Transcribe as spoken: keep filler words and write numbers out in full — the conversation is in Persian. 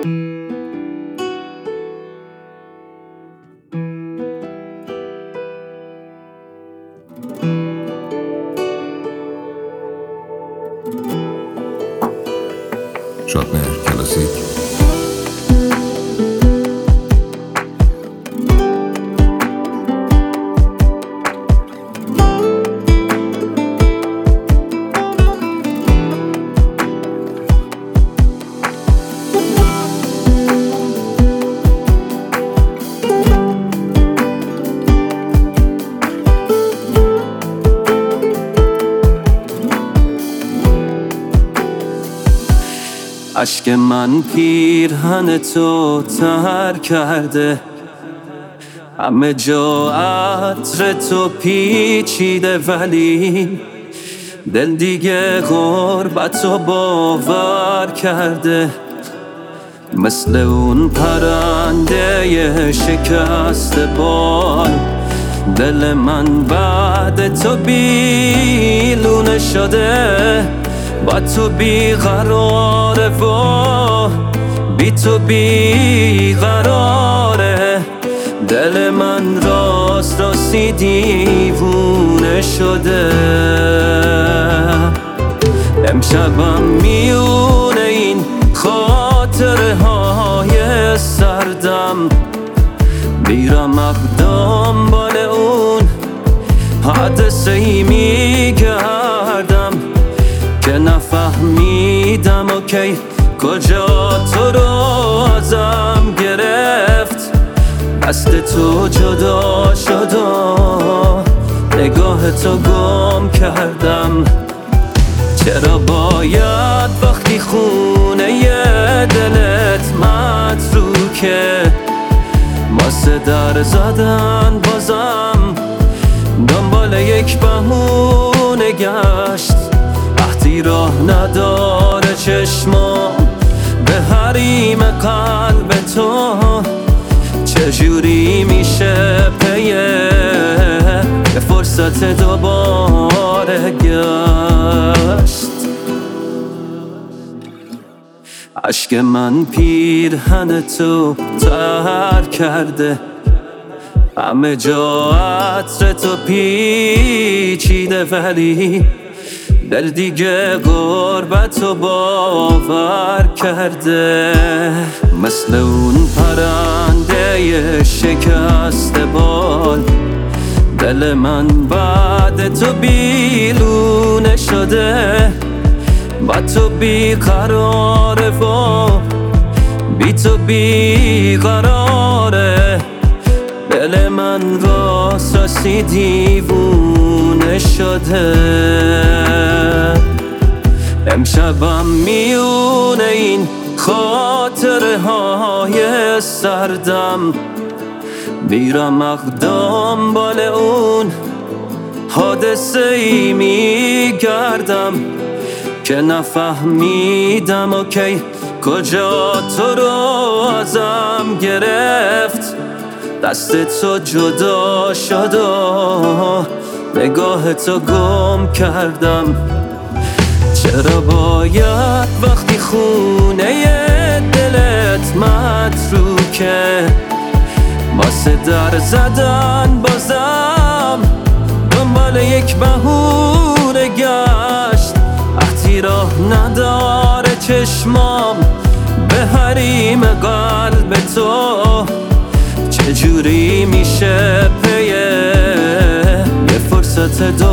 شادمهر کلاسیک. اشک من پیرهن تو تر کرده، همه جا عطر تو پیچیده، ولی دل دیگه غربت رو باور کرده. مثل اون پرنده شکست بال، دل من بعد تو بیلونه شده. با تو بیقراره و بی تو بیقراره. دل من راست راستی دیوونه شده. امشبم میونه این خاطره های سردم، میرم اقدام بال اون حادثه ای میگردم که نفهمیدم اوکی کجا تو رو ازم گرفت. دست تو جدا شد و نگاه تو گم کردم. چرا باید وقتی خونه ی دلت متروکه، واسه در زدن بازم دنبال یک بهونه گشت. وقتی راه نداره چشمم به حریم قلب تو، چجوری میشه پیه یه فرصت دوباره گشت. اشک من پیرهن تو تر کرده، همه جا عطر تو پیچیده، ولی دل دیگه غربت رو باور کرده. مثل اون پرنده شکست بال، دل من بعد تو بیلونه شده. با تو بیقراره و بی تو بیقراره. دل من راست راستی دیوونه شده. امشبم میونه این خاطره های سردم، میرم اقدام بال اون حادثه ای میگردم که نفهمیدم اوکی کجا تو رو ازم گرفت. دست تو جدا شد و نگاه تو گم کردم. چرا باید وقتی خونه ی دلت متروکه، واسه در زدن بازم دنبال یک بهونه گشت. وقتی راه نداره چشمام به حریم قلب تو، چجوری میشه پیه یه فرصت دو